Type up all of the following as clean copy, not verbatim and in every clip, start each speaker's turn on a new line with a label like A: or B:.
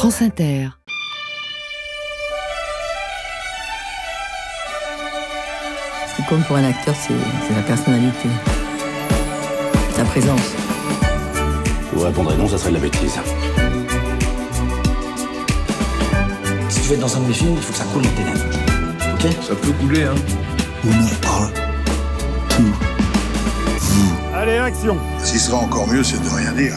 A: France Inter.
B: Ce qui compte pour un acteur, c'est la personnalité, sa présence.
C: Vous répondrez non, ça serait de la bêtise.
D: Si tu veux être dans un de mes films, il faut que ça coule dans tes lèvres. Ok ?
E: Ça peut couler, hein.
F: On en parle tout.
G: Allez, action!
F: Ce qui sera encore mieux, c'est de rien dire.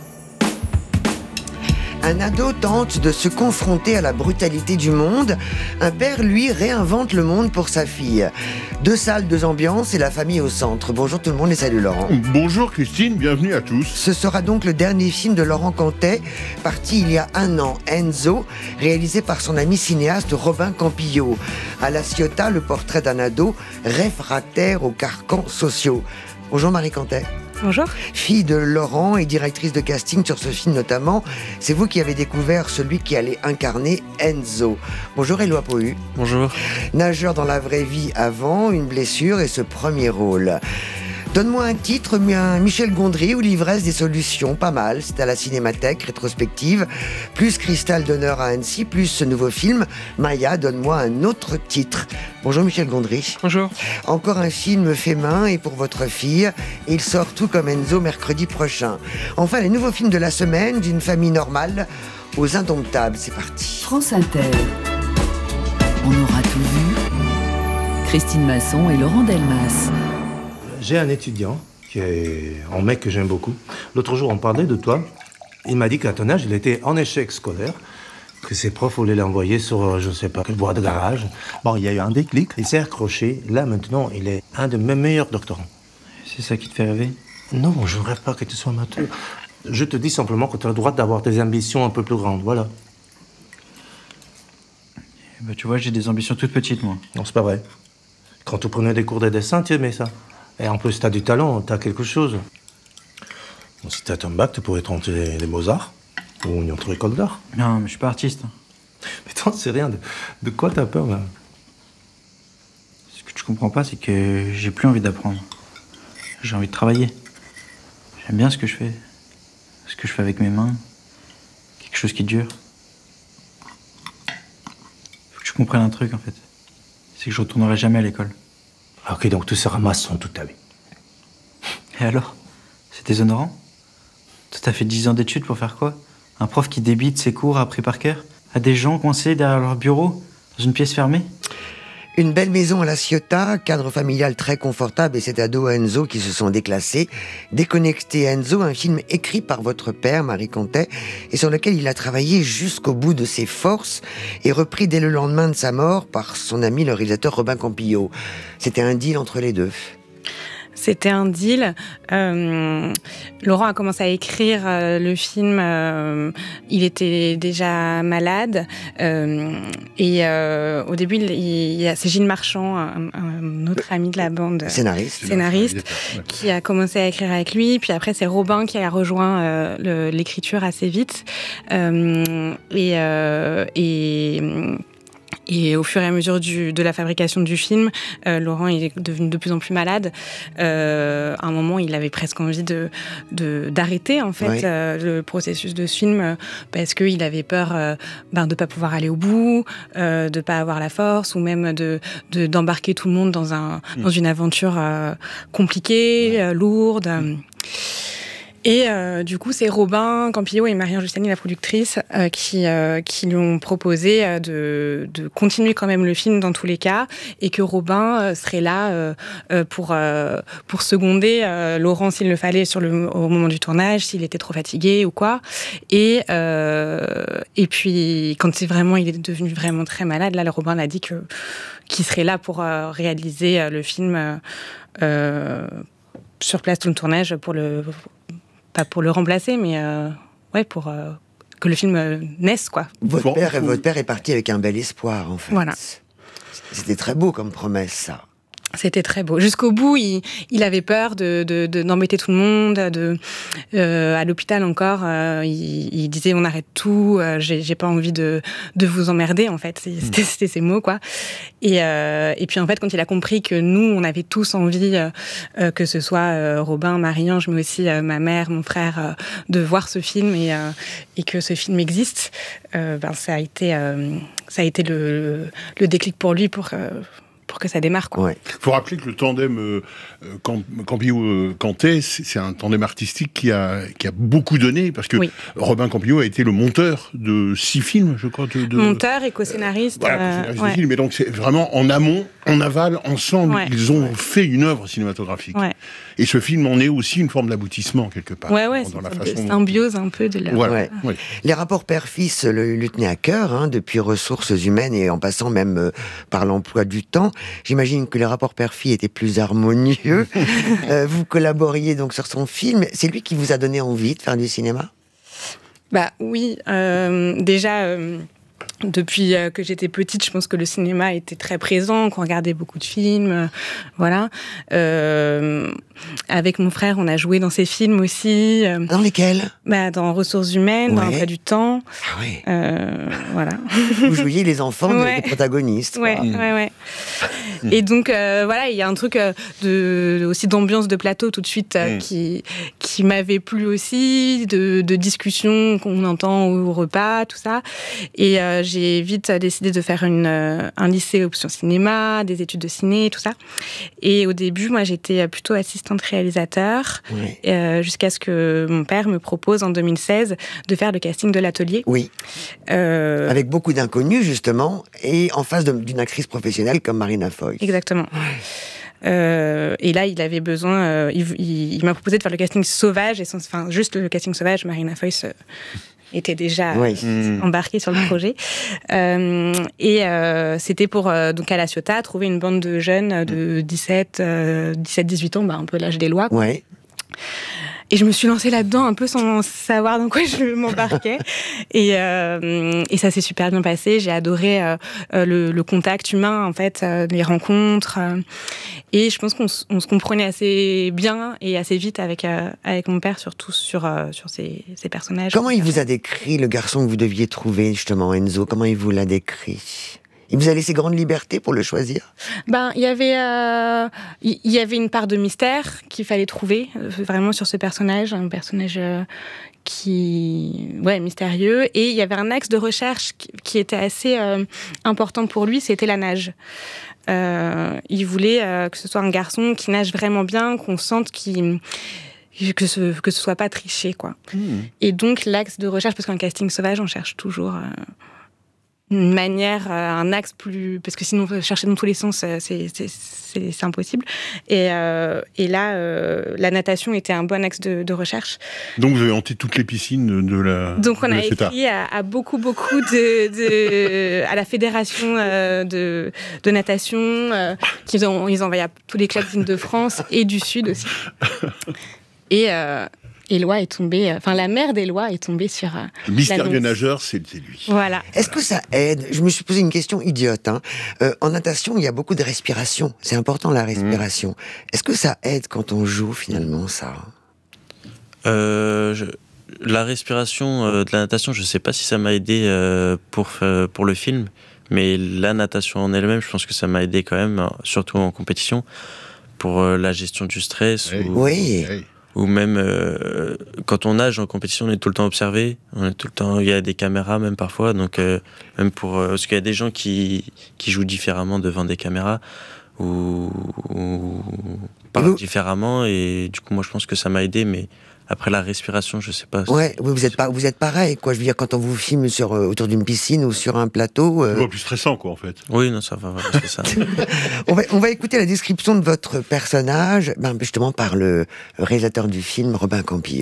H: Un ado tente de se confronter à la brutalité du monde. Un père, lui, réinvente le monde pour sa fille. 2 salles, 2 ambiances et la famille au centre. Bonjour tout le monde et salut Laurent.
E: Bonjour Christine, bienvenue à tous.
H: Ce sera donc le dernier film de Laurent Cantet, parti il y a 1 an, Enzo, réalisé par son ami cinéaste Robin Campillo. À La Ciotat, le portrait d'un ado réfractaire aux carcans sociaux. Bonjour Marie Cantet.
I: Bonjour.
H: Fille de Laurent et directrice de casting sur ce film notamment, c'est vous qui avez découvert celui qui allait incarner Enzo. Bonjour Éloi Pohu.
J: Bonjour.
H: Nageur dans la vraie vie avant, une blessure et ce premier rôle. Donne-moi un titre, un Michel Gondry ou L'ivresse des solutions, pas mal, c'est à la Cinémathèque, rétrospective, plus Cristal d'honneur à Annecy, plus ce nouveau film, Maya, donne-moi un autre titre. Bonjour Michel Gondry.
J: Bonjour.
H: Encore un film fait main et pour votre fille, il sort tout comme Enzo mercredi prochain. Enfin, les nouveaux films de la semaine, d'une famille normale aux indomptables, c'est parti.
A: France Inter. On aura tout vu. Christine Masson et Laurent Delmas.
K: J'ai un étudiant, qui est un mec que j'aime beaucoup. L'autre jour, on parlait de toi. Il m'a dit qu'à ton âge, il était en échec scolaire, que ses profs voulaient l'envoyer sur, je ne sais pas, quelle boîte de garage. Bon, il y a eu un déclic, il s'est accroché. Là, maintenant, il est un de mes meilleurs doctorants.
J: C'est ça qui te fait rêver?
K: Non, je ne rêve pas que tu sois amateur. Je te dis simplement que tu as le droit d'avoir des ambitions un peu plus grandes, voilà.
J: Bah, tu vois, j'ai des ambitions toutes petites, moi.
K: Non, c'est pas vrai. Quand tu prenais des cours de dessin, tu aimais ça. Et en plus, t'as du talent, t'as quelque chose. Bon, si t'as ton bac, tu pourrais tenter les Beaux-Arts ou une autre école d'art.
J: Non, mais je suis pas artiste.
K: Mais t'en sais rien. De quoi t'as peur, là?
J: Ce que tu comprends pas, c'est que j'ai plus envie d'apprendre. J'ai envie de travailler. J'aime bien ce que je fais. Ce que je fais avec mes mains. Quelque chose qui dure. Faut que tu comprennes un truc, en fait. C'est que je retournerai jamais à l'école.
K: Ok, donc tu seras maçon toute ta vie.
J: Et alors? C'est déshonorant? T'as fait 10 ans d'études pour faire quoi? Un prof qui débite ses cours appris par cœur? À des gens coincés derrière leur bureau? Dans une pièce fermée?
H: Une belle maison à La Ciotat, cadre familial très confortable et cet ado Enzo qui se sont déclassés. Déconnecté Enzo, un film écrit par votre père, Marie Cantet, et sur lequel il a travaillé jusqu'au bout de ses forces et repris dès le lendemain de sa mort par son ami le réalisateur Robin Campillo. C'était un deal entre les deux.
I: C'était un deal. Laurent a commencé à écrire le film. Il était déjà malade. Et au début, c'est Gilles Marchand, un autre ami de la bande.
H: Scénariste,
I: qui a commencé à écrire avec lui. Puis après, c'est Robin qui a rejoint l'écriture assez vite. Et au fur et à mesure de la fabrication du film, Laurent il est devenu de plus en plus malade. À un moment, il avait presque envie d'arrêter en fait le processus de ce film parce qu'il avait peur de pas pouvoir aller au bout, de pas avoir la force ou même d'embarquer tout le monde dans une aventure compliquée, lourde. Et du coup, c'est Robin Campillo et Marianne Justani, la productrice, qui lui ont proposé de continuer quand même le film dans tous les cas, et que Robin serait là pour seconder Laurent s'il le fallait au moment du tournage, s'il était trop fatigué ou quoi. Et puis quand il est devenu vraiment très malade, là, Robin a dit qu'il serait là pour réaliser le film sur place tout le tournage pas pour le remplacer, mais pour que le film naisse, quoi.
H: Votre père est parti avec un bel espoir, en fait.
I: Voilà.
H: C'était très beau comme promesse, ça.
I: C'était très beau. Jusqu'au bout, il avait peur d'embêter tout le monde. À l'hôpital encore, il disait on arrête tout. J'ai pas envie de vous emmerder en fait. C'était ses mots quoi. Et puis en fait, quand il a compris que nous, on avait tous envie, que ce soit Robin, Marie-Ange, mais aussi ma mère, mon frère, de voir ce film et que ce film existe, ça a été le déclic pour lui pour que ça démarre.
E: Il faut rappeler que le tandem Campillo-Cantet, c'est un tandem artistique qui a beaucoup donné, parce que Robin Campillo a été le monteur de 6 films, je crois.
I: Monteur et co-scénariste.
E: Voilà, co-scénariste des films. Mais donc c'est vraiment en amont, en aval, ensemble, ils ont fait une œuvre cinématographique. Ouais. Et ce film en est aussi une forme d'aboutissement, quelque part.
I: Dans la façon de symbiose un peu de la...
H: Les rapports père-fils lui tenaient à cœur, depuis ressources humaines et en passant même par l'emploi du temps. J'imagine que les rapports père-fille étaient plus harmonieux. Vous collaboriez donc sur son film. C'est lui qui vous a donné envie de faire du cinéma ?
I: Oui, déjà... Depuis que j'étais petite, je pense que le cinéma était très présent, qu'on regardait beaucoup de films, voilà. Avec mon frère, on a joué dans ces films aussi.
H: Dans lesquels ?
I: Dans Ressources humaines, dans L'emploi du temps.
H: Ah oui.
I: Voilà.
H: Vous jouiez les enfants des protagonistes.
I: Ouais. Et donc, il y a un truc aussi d'ambiance de plateau tout de suite qui m'avait plu aussi, de discussions qu'on entend au repas, tout ça. Et j'ai vite décidé de faire un lycée option cinéma, des études de ciné, tout ça. Et au début, moi, j'étais plutôt assistante réalisateur, jusqu'à ce que mon père me propose en 2016 de faire le casting de l'atelier.
H: Oui. Avec beaucoup d'inconnus, justement, et en face d'une actrice professionnelle comme Marina Foïs.
I: Exactement. Et là, il avait besoin... il m'a proposé de faire le casting sauvage, juste le casting sauvage. Marina Foïs était déjà embarquée sur le projet. C'était pour, donc à La Ciotat, trouver une bande de jeunes de 17-18 ans, un peu l'âge des lois.
H: Ouais.
I: Et je me suis lancée là-dedans un peu sans savoir dans quoi je m'embarquais. Et ça s'est super bien passé. J'ai adoré le contact humain, en fait, les rencontres. Et je pense qu'on se comprenait assez bien et assez vite avec mon père, surtout sur ces personnages.
H: Comment il vous a décrit le garçon que vous deviez trouver, justement, Enzo ? Comment il vous l'a décrit ? Il vous a laissé grande liberté pour le choisir ?
I: Il y avait une part de mystère qu'il fallait trouver, vraiment sur ce personnage, un personnage mystérieux. Et il y avait un axe de recherche qui était assez important pour lui, c'était la nage. Il voulait que ce soit un garçon qui nage vraiment bien, qu'on sente que ce soit pas triché, quoi. Et donc l'axe de recherche, parce qu'un casting sauvage, on cherche toujours une manière, un axe plus... Parce que sinon, chercher dans tous les sens, c'est impossible. Et là, la natation était un bon axe de recherche.
E: Donc, vous avez hanté toutes les piscines de la...
I: Donc, on a écrit à beaucoup à la fédération de natation, ils envoyaient à tous les clubs de France et du Sud aussi. Et Éloi est tombée, la mère d'Éloi est tombée sur
E: le mystère des nageurs, c'est lui.
I: Voilà.
H: Est-ce que ça aide ? Je me suis posé une question idiote. En natation, il y a beaucoup de respiration. C'est important, la respiration. Est-ce que ça aide quand on joue, finalement, ça ?
J: La respiration de la natation, je ne sais pas si ça m'a aidé pour le film, mais la natation en elle-même, je pense que ça m'a aidé quand même, surtout en compétition, pour la gestion du stress. Ou même quand on nage en compétition, on est tout le temps observé, il y a des caméras même parfois, donc même parce qu'il y a des gens qui jouent différemment devant des caméras ou parlent différemment, et du coup moi je pense que ça m'a aidé, mais après la respiration, je sais pas.
H: Ouais, vous êtes pareil, quoi. Je veux dire, quand on vous filme autour d'une piscine ou sur un plateau.
E: C'est plus stressant, quoi, en fait.
J: Oui, non, ça va, c'est ça.
H: on va écouter la description de votre personnage, justement par le réalisateur du film, Robin Campillo.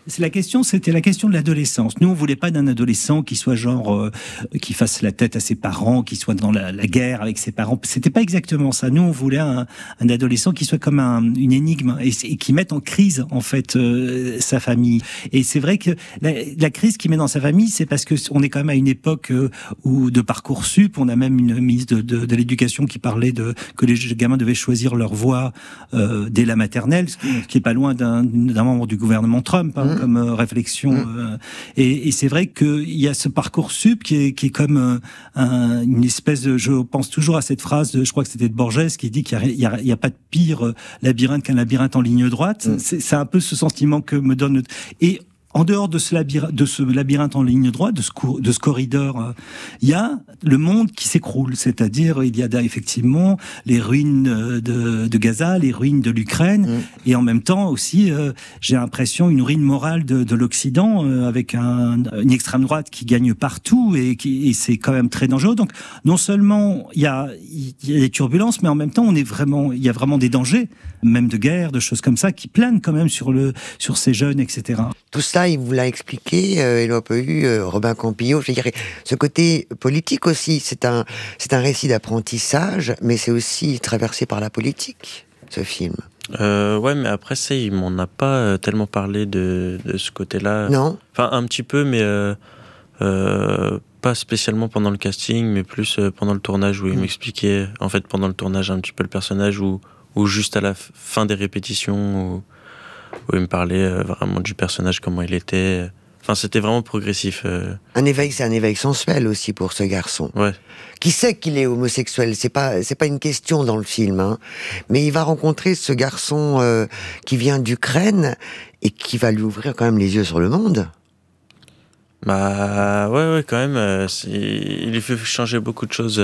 L: C'était la question de l'adolescence. Nous, on voulait pas d'un adolescent qui soit qui fasse la tête à ses parents, qui soit dans la guerre avec ses parents. C'était pas exactement ça. Nous, on voulait un adolescent qui soit comme une énigme et qui mette en crise, en fait, sa famille. Et c'est vrai que la crise qu'il met dans sa famille, c'est parce que on est quand même à une époque où de Parcoursup, on a même une ministre de l'éducation qui parlait que les gamins devaient choisir leur voie dès la maternelle, ce qui est pas loin d'un membre du gouvernement Trump, comme réflexion. Et c'est vrai qu'il y a ce Parcoursup qui est comme une espèce de... Je pense toujours à cette phrase, je crois que c'était de Borges, qui dit qu'il y a pas de pire labyrinthe qu'un labyrinthe en ligne droite. C'est un peu ce sentiment que me donne... Et en dehors de ce labyrinthe en ligne droite, de ce corridor, il y a le monde qui s'écroule. C'est-à-dire, il y a effectivement les ruines de Gaza, les ruines de l'Ukraine, et en même temps aussi, j'ai l'impression, une ruine morale de l'Occident, avec une extrême droite qui gagne partout, et c'est quand même très dangereux. Donc, non seulement il y a des turbulences, mais en même temps, il y a vraiment des dangers, même de guerre, de choses comme ça, qui planent quand même sur ces jeunes, etc.
H: Tout ça, il vous l'a expliqué, Éloi Pehu, Robin Campillo. Je dirais, ce côté politique aussi, c'est un récit d'apprentissage, mais c'est aussi traversé par la politique, ce film.
M: Ouais, mais après ça, il m'en a pas tellement parlé de ce côté-là.
H: Non.
M: Enfin, un petit peu, mais pas spécialement pendant le casting, mais plus pendant le tournage, où il m'expliquait, en fait, pendant le tournage, un petit peu le personnage, ou juste à la fin des répétitions, où il me parlait vraiment du personnage, comment il était. Enfin, c'était vraiment progressif.
H: C'est un éveil sensuel aussi pour ce garçon.
M: Ouais.
H: Qui sait qu'il est homosexuel, c'est pas une question dans le film, hein. Mais il va rencontrer ce garçon qui vient d'Ukraine et qui va lui ouvrir quand même les yeux sur le monde.
M: Bah ouais, quand même. Il lui fait changer beaucoup de choses.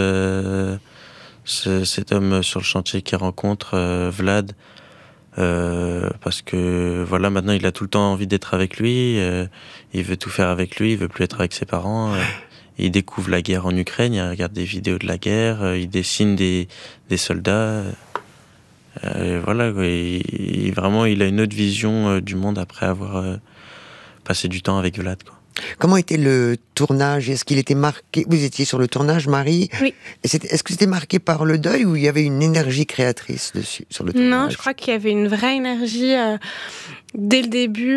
M: Cet homme sur le chantier qu'il rencontre, Vlad. Parce que voilà, maintenant il a tout le temps envie d'être avec lui, il veut tout faire avec lui, il veut plus être avec ses parents, il découvre la guerre en Ukraine, il regarde des vidéos de la guerre, il dessine des soldats, voilà, vraiment il a une autre vision du monde après avoir passé du temps avec Vlad, quoi.
H: Comment était le tournage ? Est-ce qu'il était marqué ? Vous étiez sur le tournage, Marie ?
I: Oui.
H: Est-ce que c'était marqué par le deuil ou il y avait une énergie créatrice dessus, sur le tournage ?
I: Non, je crois qu'il y avait une vraie énergie dès le début.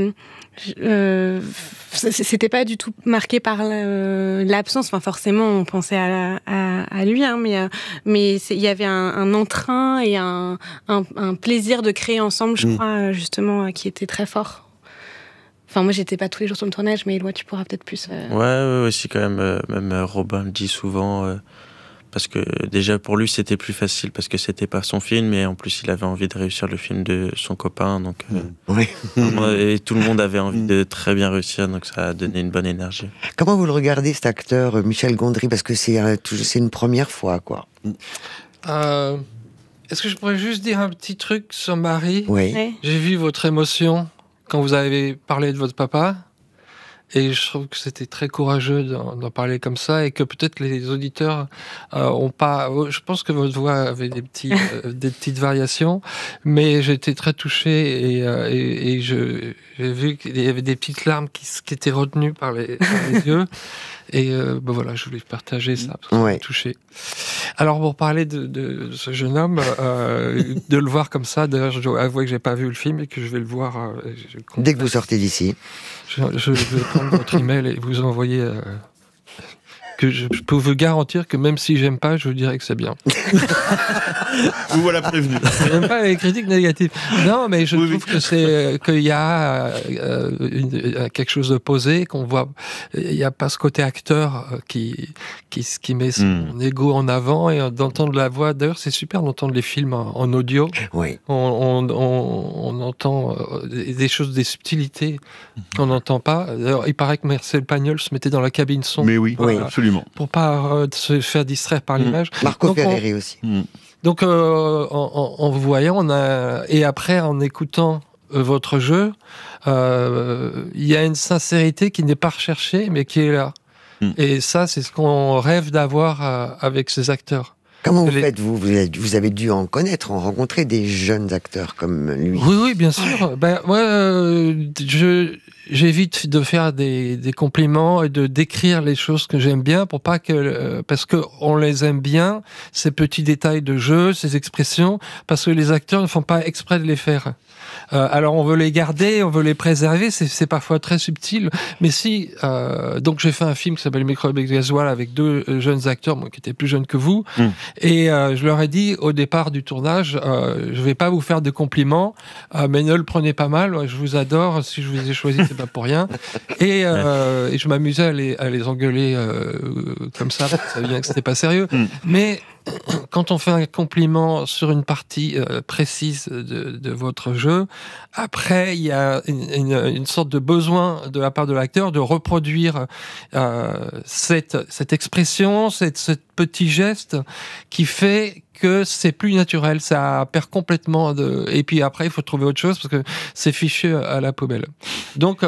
I: C'était pas du tout marqué par l'absence. Enfin, forcément, on pensait à lui, hein, mais il y avait un entrain et un plaisir de créer ensemble, je crois, justement, qui était très fort. Enfin, moi, j'étais pas tous les jours sur le tournage, mais Éloi, tu pourras peut-être plus...
M: Ouais, si, quand même. Même Robin le dit souvent, parce que déjà, pour lui, c'était plus facile, parce que c'était pas son film, et en plus, il avait envie de réussir le film de son copain, donc...
H: Oui.
M: Et tout le monde avait envie de très bien réussir, donc ça a donné une bonne énergie.
H: Comment vous le regardez, cet acteur, Michel Gondry ? Parce que c'est une première fois, quoi.
N: Est-ce que je pourrais juste dire un petit truc sur Marie ?
H: Oui.
N: J'ai vu votre émotion quand vous avez parlé de votre papa, et je trouve que c'était très courageux d'en parler comme ça, et que peut-être les auditeurs ont pas... Je pense que votre voix avait des petites variations, mais j'ai été très touché, et j'ai vu qu'il y avait des petites larmes qui étaient retenues par les yeux. Et voilà, je voulais partager ça, parce que ça m'a touché. Alors, pour parler de ce jeune homme, de le voir comme ça, d'ailleurs, je dois avouer que je n'ai pas vu le film et que je vais le voir...
H: Dès que vous sortez d'ici.
N: Je vais prendre votre email et vous envoyer... que je peux vous garantir que même si j'aime pas, je vous dirais que c'est bien.
E: Vous voilà prévenu.
N: J'aime pas les critiques négatives. Non, mais je trouve que qu'il y a quelque chose de posé, qu'on voit. Il n'y a pas ce côté acteur qui met son ego en avant, et d'entendre la voix. D'ailleurs, c'est super d'entendre les films en audio.
H: Oui.
N: On entend des choses, des subtilités qu'on n'entend pas. D'ailleurs, il paraît que Marcel Pagnol se mettait dans la cabine son.
E: Mais oui, absolument.
N: Pour pas se faire distraire par l'image.
H: Marco Ferreri aussi.
N: Donc, en vous voyant, et après, en écoutant votre jeu, il y a une sincérité qui n'est pas recherchée, mais qui est là. Et ça, c'est ce qu'on rêve d'avoir avec ces acteurs.
H: Comment vous faites, vous avez dû en rencontrer des jeunes acteurs comme lui.
N: Oui, bien sûr. Moi, j'évite de faire des compliments et de décrire les choses que j'aime bien pour pas que, parce que on les aime bien, ces petits détails de jeu, ces expressions, parce que les acteurs ne font pas exprès de les faire. Alors on veut les garder, on veut les préserver, c'est parfois très subtil, mais si donc j'ai fait un film qui s'appelle Microbes et Gasoil avec 2 jeunes acteurs, moi, qui étaient plus jeunes que vous, et je leur ai dit au départ du tournage, je vais pas vous faire de compliments, mais ne le prenez pas mal, je vous adore, si je vous ai choisi c'est pas pour rien, et je m'amusais à les engueuler comme ça, parce que ça veut dire que c'était pas sérieux, mais quand on fait un compliment sur une partie précise de votre jeu, après il y a une sorte de besoin de la part de l'acteur de reproduire cette expression, ce petit geste qui fait que c'est plus naturel, ça perd complètement et puis après il faut trouver autre chose parce que c'est fichu à la poubelle. Donc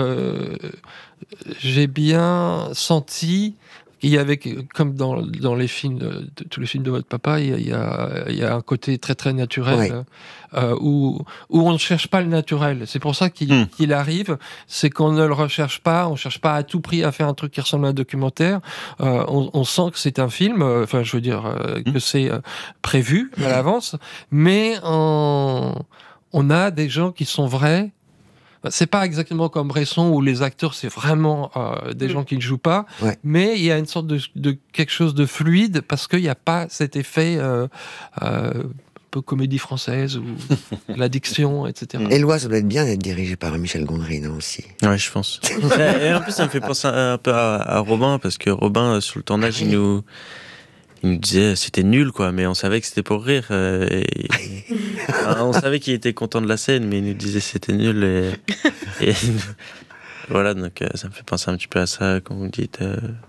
N: j'ai bien senti. Il y avait, comme dans les films, tous les films de votre papa, il y a un côté très très naturel, où on ne cherche pas le naturel. C'est pour ça qu'il arrive, c'est qu'on ne le recherche pas, on ne cherche pas à tout prix à faire un truc qui ressemble à un documentaire. On sent que c'est un film, que c'est prévu à l'avance, mais on a des gens qui sont vrais. C'est pas exactement comme Bresson où les acteurs c'est vraiment des gens qui ne jouent pas, mais il y a une sorte de quelque chose de fluide parce qu'il n'y a pas cet effet un peu comédie française ou l'addiction, etc.
H: Éloi, ça doit être bien d'être dirigé par Michel Gondry, non aussi.
M: Ouais, je pense. Et en plus, ça me fait penser un peu à Robin parce que Robin sur le tournage il nous disait c'était nul quoi, mais on savait que c'était pour rire. On savait qu'il était content de la scène, mais il nous disait c'était nul et voilà, donc ça me fait penser un petit peu à ça quand vous dites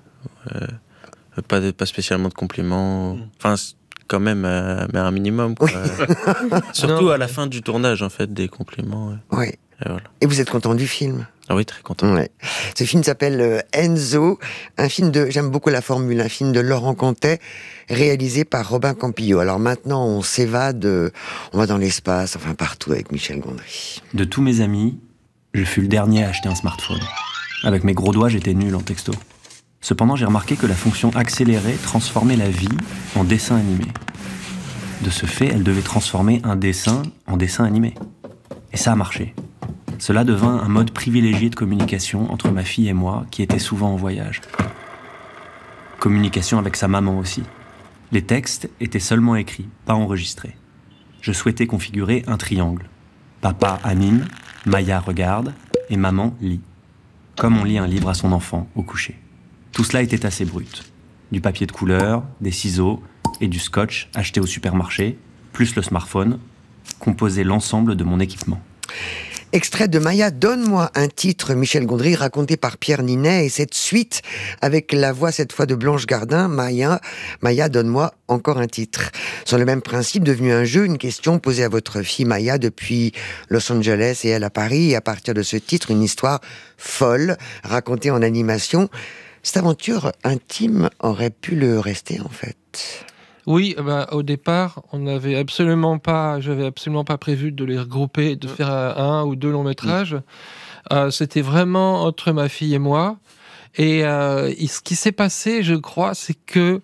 M: pas spécialement de compliments. Enfin quand même, mais un minimum quoi. Surtout à la fin du tournage en fait, des compliments.
H: Oui. Et vous êtes content du film ?
M: Ah oui, très content.
H: Ouais. Ce film s'appelle Enzo, j'aime beaucoup la formule, un film de Laurent Contet, réalisé par Robin Campillo. Alors maintenant, on s'évade, on va dans l'espace, enfin partout avec Michel Gondry.
O: De tous mes amis, je fus le dernier à acheter un smartphone. Avec mes gros doigts, j'étais nul en texto. Cependant, j'ai remarqué que la fonction accélérée transformait la vie en dessin animé. De ce fait, elle devait transformer un dessin en dessin animé. Et ça a marché. Cela devint un mode privilégié de communication entre ma fille et moi, qui était souvent en voyage. Communication avec sa maman aussi. Les textes étaient seulement écrits, pas enregistrés. Je souhaitais configurer un triangle. Papa anime, Maya regarde et maman lit. Comme on lit un livre à son enfant au coucher. Tout cela était assez brut. Du papier de couleur, des ciseaux et du scotch acheté au supermarché, plus le smartphone, composaient l'ensemble de mon équipement.
H: Extrait de Maya, donne-moi un titre, Michel Gondry, raconté par Pierre Ninet, et cette suite avec la voix cette fois de Blanche Gardin, Maya, donne-moi encore un titre. Sur le même principe, devenu un jeu, une question posée à votre fille Maya depuis Los Angeles et elle à Paris, et à partir de ce titre, une histoire folle, racontée en animation. Cette aventure intime aurait pu le rester en fait.
N: Oui, au départ, j'avais absolument pas prévu de les regrouper, de faire un ou 2 longs métrages. C'était vraiment entre ma fille et moi. Et ce qui s'est passé, je crois, c'est que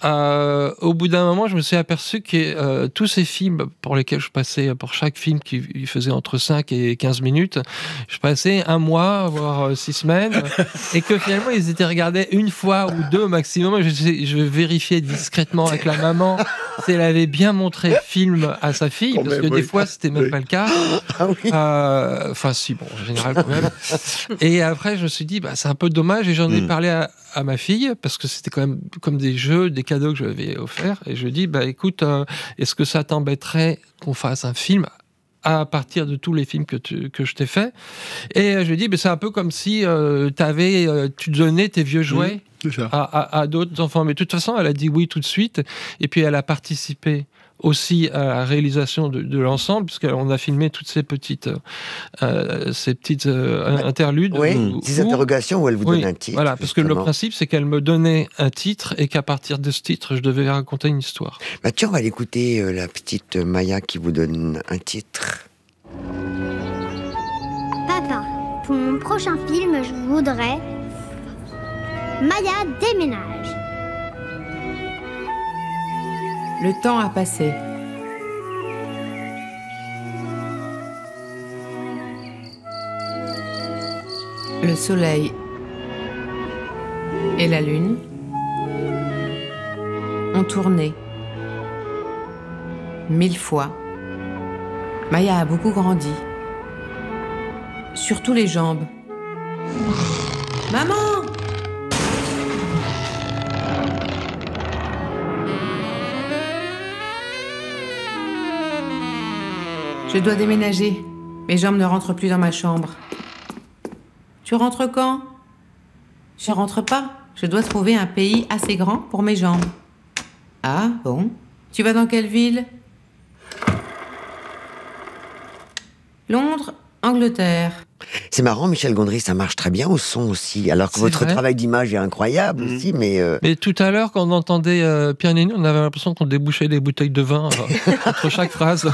N: au bout d'un moment, je me suis aperçu que tous ces films pour lesquels je passais, pour chaque film qui faisait entre 5 et 15 minutes, je passais 1 mois, voire 6 semaines, et que finalement, ils étaient regardés 1 fois ou 2 au maximum. Je vérifiais discrètement avec la maman si elle avait bien montré le film à sa fille, parce que des fois, c'était même pas le cas. Enfin, si, bon, en général, quand même. Et après, je me suis dit, c'est un peu dommage, et j'en ai parlé à ma fille, parce que c'était quand même comme des jeux, des cadeaux que je lui avais offerts, et je lui ai dit, écoute, est-ce que ça t'embêterait qu'on fasse un film à partir de tous les films que je t'ai fait? Et je lui ai dit, c'est un peu comme si tu donnais tes vieux jouets à d'autres enfants. Mais de toute façon, elle a dit oui tout de suite, et puis elle a participé aussi à la réalisation de l'ensemble, puisqu'on a filmé toutes ces petites interludes.
H: Oui, ces interrogations où elle vous donne un titre.
N: Voilà, parce que le principe, c'est qu'elle me donnait un titre et qu'à partir de ce titre, je devais raconter une histoire.
H: Tiens, on va l'écouter, la petite Maya qui vous donne un titre.
P: Papa, pour mon prochain film, je voudrais Maya déménage.
Q: Le temps a passé. Le soleil et la lune ont tourné 1000 fois. Maya a beaucoup grandi. Surtout les jambes. Maman! Je dois déménager. Mes jambes ne rentrent plus dans ma chambre. Tu rentres quand? Je rentre pas. Je dois trouver un pays assez grand pour mes jambes. Ah, bon. Tu vas dans quelle ville? Londres, Angleterre.
H: C'est marrant, Michel Gondry, ça marche très bien au son aussi, alors que votre travail d'image est incroyable aussi, mais...
N: Mais tout à l'heure, quand on entendait Pierre Nénu, on avait l'impression qu'on débouchait des bouteilles de vin entre chaque phrase.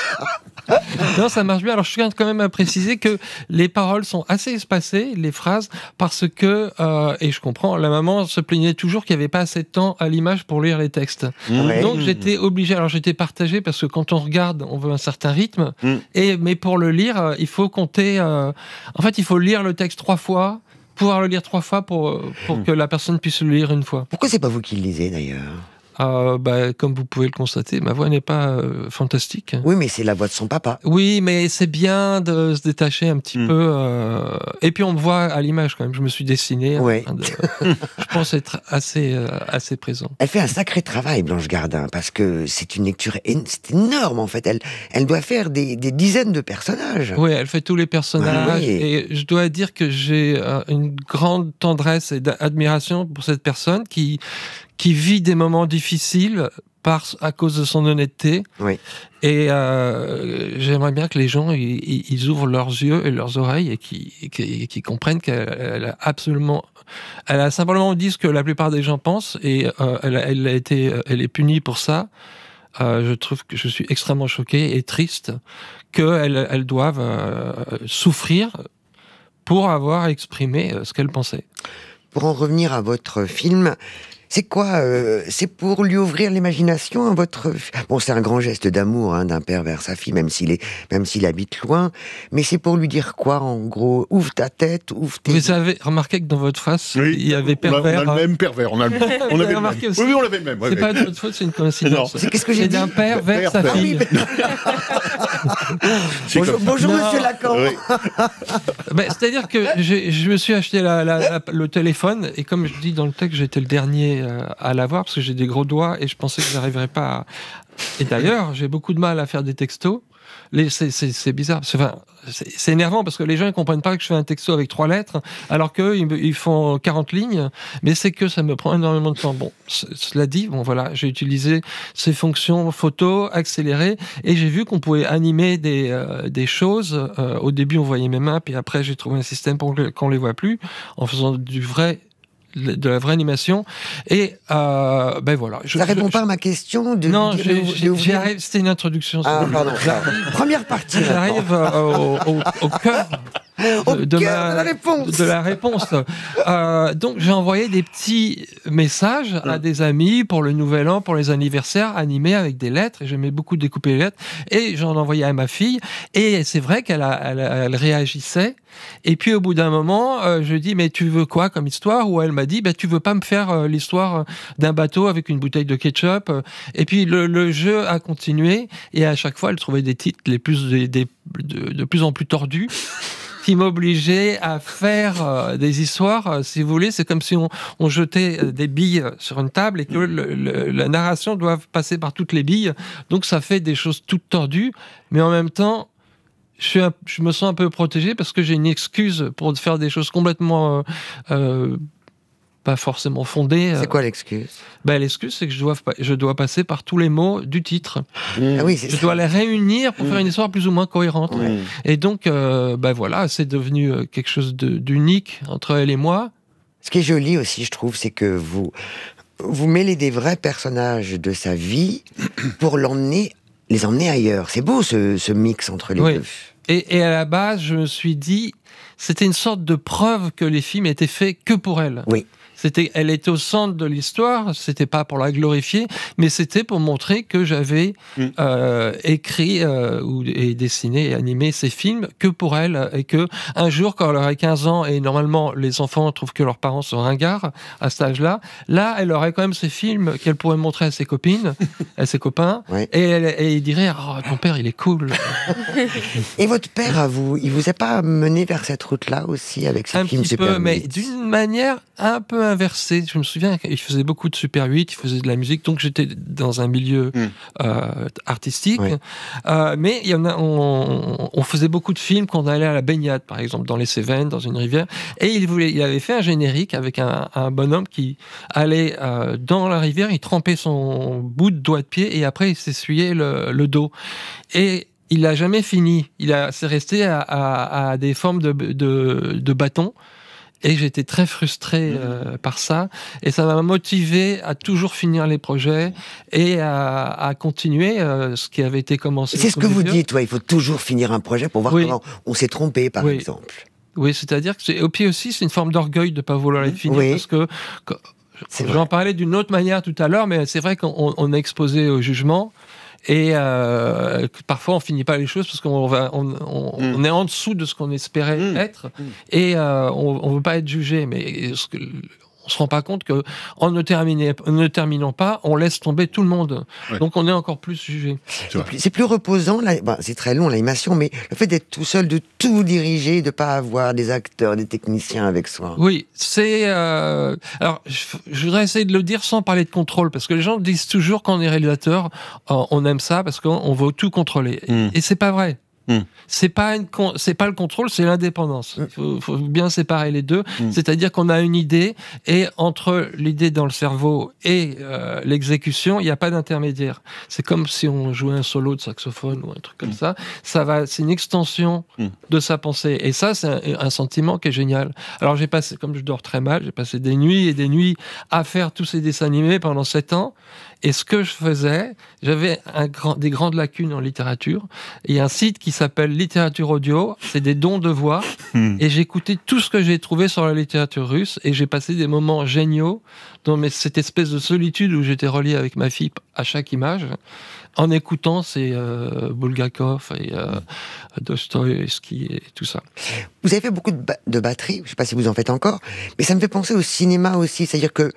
N: Non, ça marche bien. Alors, je tiens quand même à préciser que les paroles sont assez espacées, les phrases, parce que, et je comprends, la maman se plaignait toujours qu'il n'y avait pas assez de temps à l'image pour lire les textes. Donc, j'étais obligé, alors j'étais partagé, parce que quand on regarde, on veut un certain rythme, mais pour le lire, il faut compter... En fait, il faut lire le texte 3 fois, pouvoir le lire 3 fois pour que la personne puisse le lire une fois.
H: Pourquoi c'est pas vous qui le lisez, d'ailleurs ?
N: Comme vous pouvez le constater, ma voix n'est pas fantastique.
H: Oui, mais c'est la voix de son papa.
N: Oui, mais c'est bien de se détacher un petit peu. Et puis on me voit à l'image quand même. Je me suis dessiné.
H: Ouais.
N: Je pense être assez présent.
H: Elle fait un sacré travail, Blanche Gardin, parce que c'est une lecture c'est énorme en fait. Elle doit faire des dizaines de personnages.
N: Oui, elle fait tous les personnages. Oui. Et je dois dire que j'ai une grande tendresse et admiration pour cette personne qui vit des moments difficiles à cause de son honnêteté. Oui. Et j'aimerais bien que les gens ils ouvrent leurs yeux et leurs oreilles et qu'ils comprennent qu'elle a simplement dit ce que la plupart des gens pensent et elle est punie pour ça. Je trouve que je suis extrêmement choqué et triste qu'elle doive souffrir pour avoir exprimé ce qu'elle pensait.
H: Pour en revenir à votre film, c'est quoi c'est pour lui ouvrir l'imagination, votre... Bon, c'est un grand geste d'amour d'un père vers sa fille, même s'il habite loin. Mais c'est pour lui dire quoi, en gros? Ouvre ta tête, ouvre tes...
N: Vous avez remarqué que dans votre face, il y avait pervers.
E: On a le même pervers. On avait remarqué
N: aussi.
E: Oui, on l'avait le même.
N: C'est pas de votre faute, c'est une coïncidence.
H: Non. Qu'est-ce que j'ai dit?
N: C'est d'un père vers sa fille.
H: Bonjour Monsieur Lacan.
N: Oui. C'est-à-dire que je me suis acheté le téléphone, et comme je dis dans le texte, j'étais le dernier à l'avoir parce que j'ai des gros doigts et je pensais que j'arriverais pas à... Et d'ailleurs, j'ai beaucoup de mal à faire des textos. C'est bizarre. C'est énervant parce que les gens ne comprennent pas que je fais un texto avec 3 lettres alors qu'eux, ils font 40 lignes. Mais c'est que ça me prend énormément de temps. Bon, cela dit, voilà, j'ai utilisé ces fonctions photo, accélérées, et j'ai vu qu'on pouvait animer des choses. Au début, on voyait mes mains, puis après, j'ai trouvé un système pour qu'on les voit plus en faisant de la vraie animation. Et voilà.
H: Ça répond pas à ma question de...
N: Non, j'arrive, c'était une introduction.
H: Pardon. Première partie.
N: J'arrive au cœur de la réponse. Donc j'ai envoyé des petits messages à des amis pour le Nouvel An, pour les anniversaires, animés avec des lettres. J'aimais beaucoup découper les lettres. Et j'en envoyais à ma fille. Et c'est vrai qu'elle réagissait. Et puis au bout d'un moment, je dis mais tu veux quoi comme histoire? Ou elle m'a dit tu veux pas me faire l'histoire d'un bateau avec une bouteille de ketchup? Et puis le jeu a continué et à chaque fois elle trouvait des titres de plus en plus tordus qui m'obligeaient à faire des histoires. Si vous voulez, c'est comme si on jetait des billes sur une table et que la narration doit passer par toutes les billes. Donc ça fait des choses toutes tordues, mais en même temps je me sens un peu protégé parce que j'ai une excuse pour faire des choses complètement pas forcément fondée.
H: C'est quoi l'excuse ?
N: L'excuse, c'est que je dois passer par tous les mots du titre.
H: Ah oui,
N: je dois les réunir pour faire une histoire plus ou moins cohérente. Et donc, voilà, c'est devenu quelque chose d'unique entre elle et moi.
H: Ce qui est joli aussi, je trouve, c'est que vous mêlez des vrais personnages de sa vie pour les emmener ailleurs. C'est beau ce mix entre les deux.
N: Et à la base, je me suis dit, c'était une sorte de preuve que les films étaient faits que pour elle.
H: Oui.
N: Elle était au centre de l'histoire, c'était pas pour la glorifier, mais c'était pour montrer que j'avais écrit et dessiné et animé ces films que pour elle, et que un jour, quand elle aurait 15 ans, et normalement les enfants trouvent que leurs parents sont ringards à cet âge-là, elle aurait quand même ces films qu'elle pourrait montrer à ses copines, à ses copains, et ils diraient ton père il est cool.
H: Et votre père, il vous a pas mené vers cette route-là aussi avec ces films Super 8 ?
N: Mais d'une manière un peu inversé. Je me souviens qu'il faisait beaucoup de Super 8, il faisait de la musique, donc j'étais dans un milieu artistique. Oui. Mais on faisait beaucoup de films quand on allait à la baignade, par exemple, dans les Cévennes, dans une rivière. Et il avait fait un générique avec un bonhomme qui allait dans la rivière, il trempait son bout de doigt de pied et après il s'essuyait le dos. Et il n'a jamais fini. C'est resté à des formes de bâtons. Et j'étais très frustré par ça. Et ça m'a motivé à toujours finir les projets et à continuer ce qui avait été commencé.
H: C'est ce que vous dites, il faut toujours finir un projet pour voir comment on s'est trompé, par exemple.
N: Oui, c'est-à-dire que puis aussi, c'est une forme d'orgueil de ne pas vouloir les finir. Parce que j'en parlais d'une autre manière tout à l'heure, mais c'est vrai qu'on est exposé au jugement. Et parfois on finit pas les choses parce qu'on est en dessous de ce qu'on espérait être et on veut pas être jugé, mais on se rend pas compte que en ne terminant pas, on laisse tomber tout le monde. Donc on est encore plus jugé.
H: C'est plus reposant, c'est très long l'animation, mais le fait d'être tout seul, de tout diriger, de pas avoir des acteurs, des techniciens avec soi.
N: Oui, c'est alors je voudrais essayer de le dire sans parler de contrôle, parce que les gens disent toujours quand on est réalisateur, on aime ça parce qu'on veut tout contrôler. Et c'est pas vrai. C'est pas le contrôle, c'est l'indépendance. Il faut bien séparer les deux. C'est-à-dire qu'on a une idée et entre l'idée dans le cerveau et l'exécution, il n'y a pas d'intermédiaire. C'est comme si on jouait un solo de saxophone ou un truc comme ça. C'est une extension de sa pensée. Et ça, c'est un sentiment qui est génial. Alors comme je dors très mal, j'ai passé des nuits et des nuits à faire tous ces dessins animés pendant 7 ans. Et ce que je faisais, j'avais des grandes lacunes en littérature. Il y a un site qui s'appelle Littérature Audio, c'est des dons de voix. Et j'écoutais tout ce que j'ai trouvé sur la littérature russe et j'ai passé des moments géniaux dans cette espèce de solitude où j'étais relié avec ma fille à chaque image, en écoutant ces Bulgakov et Dostoïevski et tout ça.
H: Vous avez fait beaucoup de batterie, je ne sais pas si vous en faites encore, mais ça me fait penser au cinéma aussi, c'est-à-dire que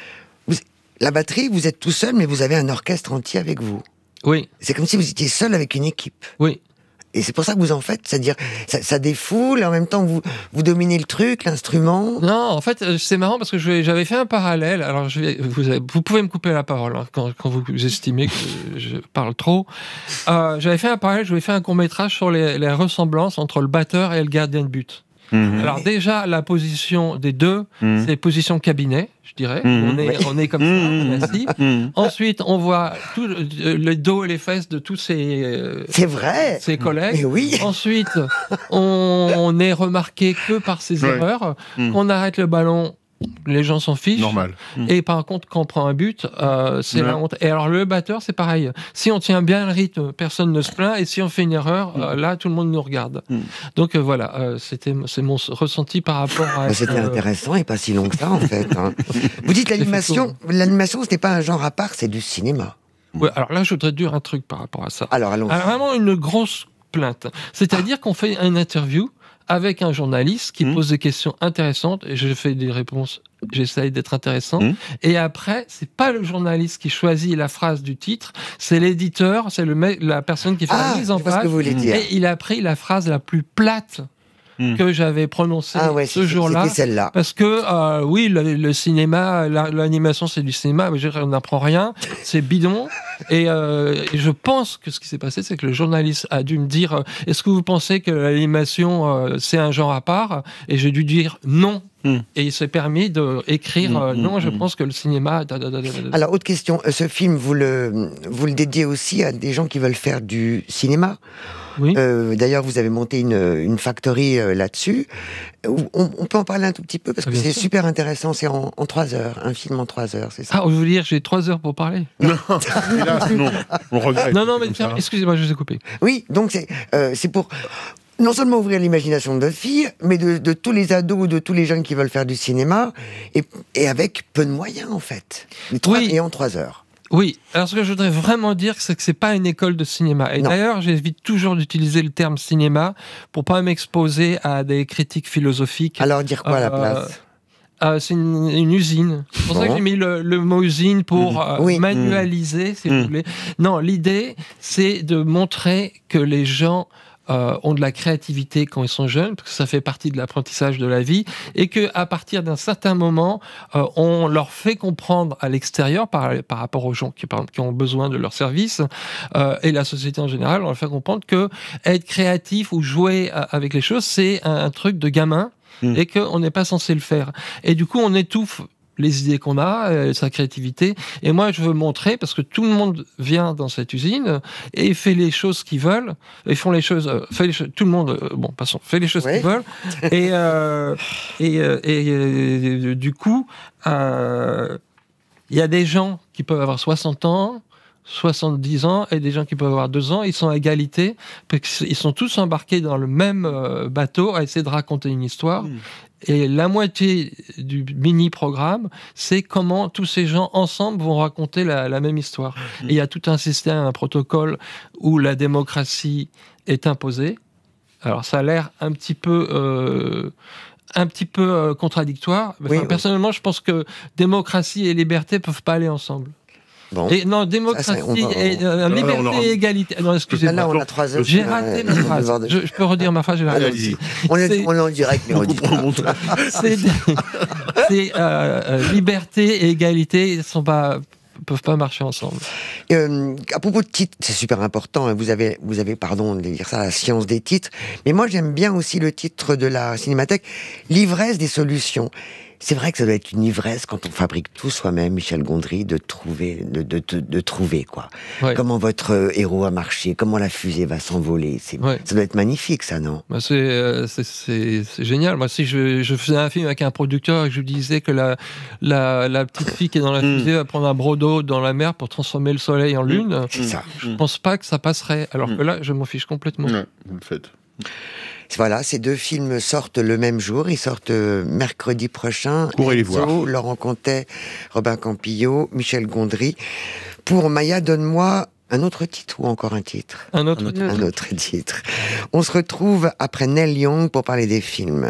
H: la batterie, vous êtes tout seul, mais vous avez un orchestre entier avec vous.
N: Oui.
H: C'est comme si vous étiez seul avec une équipe.
N: Oui.
H: Et c'est pour ça que vous en faites, c'est-à-dire ça défoule, et en même temps vous dominez le truc, l'instrument.
N: Non, en fait, c'est marrant parce que j'avais fait un parallèle. Alors, vous pouvez me couper la parole quand vous estimez que je parle trop. J'avais fait un parallèle, j'avais fait un court-métrage sur les ressemblances entre le batteur et le gardien de but. Alors déjà, la position des deux, c'est position cabinet, je dirais. On est comme ça, on est assis. Ensuite, on voit tout le dos et les fesses de tous ses collègues.
H: Mais oui.
N: Ensuite, on est remarqué que par ses erreurs. On arrête le ballon. Les gens s'en fichent.
E: Normal.
N: Et par contre, quand on prend un but, c'est la honte. Et alors, le batteur, c'est pareil. Si on tient bien le rythme, personne ne se plaint. Et si on fait une erreur, là, tout le monde nous regarde. Donc voilà, c'est mon ressenti par rapport à...
H: C'était intéressant et pas si long que ça, en fait. Vous dites l'animation, ce n'est pas un genre à part, c'est du cinéma.
N: Ouais, alors là, je voudrais dire un truc par rapport à ça.
H: Alors, allons-y.
N: Alors, vraiment une grosse plainte. C'est-à-dire qu'on fait une interview avec un journaliste qui pose des questions intéressantes et je fais des réponses, j'essaye d'être intéressant. Et après, c'est pas le journaliste qui choisit la phrase du titre, c'est l'éditeur, c'est la personne qui fait la mise en page. Et il a pris la phrase la plus plate que j'avais prononcée ce jour-là.
H: C'était celle-là.
N: Parce que, oui, le cinéma, l'animation, c'est du cinéma, mais on n'apprend rien, c'est bidon. Et je pense que ce qui s'est passé, c'est que le journaliste a dû me dire est-ce que vous pensez que l'animation, c'est un genre à part ? Et j'ai dû dire non. Et il s'est permis d'écrire non, je pense que le cinéma...
H: Alors, autre question. Ce film, vous le dédiez aussi à des gens qui veulent faire du cinéma.
N: Oui.
H: D'ailleurs, vous avez monté une factory là-dessus. On peut en parler un tout petit peu parce que c'est super intéressant. C'est en 3 heures, un film en 3 heures, c'est ça.
N: Ah, je veux dire, j'ai 3 heures pour parler.
E: Non, hélas, non, on regrette.
N: Non, mais excusez-moi, je vous ai coupé.
H: Oui, donc c'est pour non seulement ouvrir l'imagination de votre fille, mais de tous les ados ou de tous les jeunes qui veulent faire du cinéma, et avec peu de moyens, en fait. Et en 3 heures.
N: Oui, alors ce que je voudrais vraiment dire, c'est que c'est pas une école de cinéma. Et d'ailleurs, j'évite toujours d'utiliser le terme cinéma pour pas m'exposer à des critiques philosophiques.
H: Alors dire quoi à la place ?
N: C'est une usine. C'est pour ça que j'ai mis le mot usine pour manualiser, si vous voulez. Non, l'idée, c'est de montrer que les gens ont de la créativité quand ils sont jeunes, parce que ça fait partie de l'apprentissage de la vie, et qu'à partir d'un certain moment, on leur fait comprendre à l'extérieur, par rapport aux gens qui ont besoin de leurs services, et la société en général, on leur fait comprendre que être créatif ou jouer avec les choses, c'est un truc de gamin, et qu'on n'est pas censé le faire. Et du coup, on étouffe les idées qu'on a, sa créativité. Et moi, je veux montrer, parce que tout le monde vient dans cette usine et fait les choses qu'ils veulent. Ils font les choses... tout le monde... passons. Fait les choses qu'ils veulent. Et du coup, il y a des gens qui peuvent avoir 60 ans, 70 ans, et des gens qui peuvent avoir 2 ans. Ils sont à égalité, parce qu'ils sont tous embarqués dans le même bateau à essayer de raconter une histoire. Et la moitié du mini-programme, c'est comment tous ces gens ensemble vont raconter la même histoire. Et il y a tout un système, un protocole où la démocratie est imposée. Alors ça a l'air un petit peu contradictoire. Personnellement, je pense que démocratie et liberté peuvent pas aller ensemble.
H: Bon.
N: Non, démocratie et liberté et égalité. Non, excusez-moi.
H: Là, on a 3 heures.
N: J'ai raté ma phrase. Je peux redire ma phrase.
H: Allez-y. On est en direct, mais on dit
N: c'est liberté et égalité peuvent pas marcher ensemble.
H: À propos de titres, c'est super important. Vous avez, pardon de dire ça, la science des titres. Mais moi, j'aime bien aussi le titre de la Cinémathèque, l'ivresse des solutions. C'est vrai que ça doit être une ivresse quand on fabrique tout soi-même, Michel Gondry, de trouver quoi. Ouais. Comment votre héros a marché, comment la fusée va s'envoler. Ça doit être magnifique, ça, non ?
N: C'est génial. Moi, si je faisais un film avec un producteur et que je lui disais que la petite fille qui est dans la fusée va prendre un broc d'eau dans la mer pour transformer le soleil en lune, je pense pas que ça passerait. Alors que là, je m'en fiche complètement.
E: Ouais, vous le faites.
H: Voilà, ces 2 films sortent le même jour. Ils sortent mercredi prochain.
E: Courez les voir.
H: Laurent Contet, Robin Campillo, Michel Gondry. Pour Maya, donne-moi un autre titre ou encore un titre ?
N: Un autre
H: titre. On se retrouve après Neil Young pour parler des films.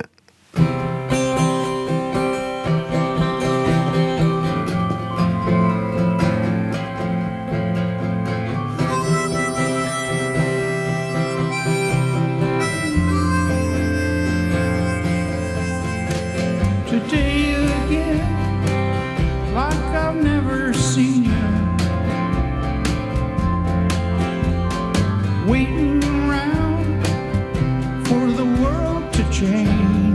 R: Waiting around for the world to change.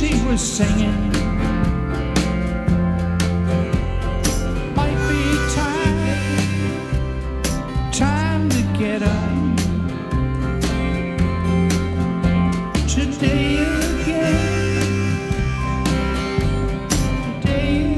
R: she was singing. Might be time to get up. Today again, today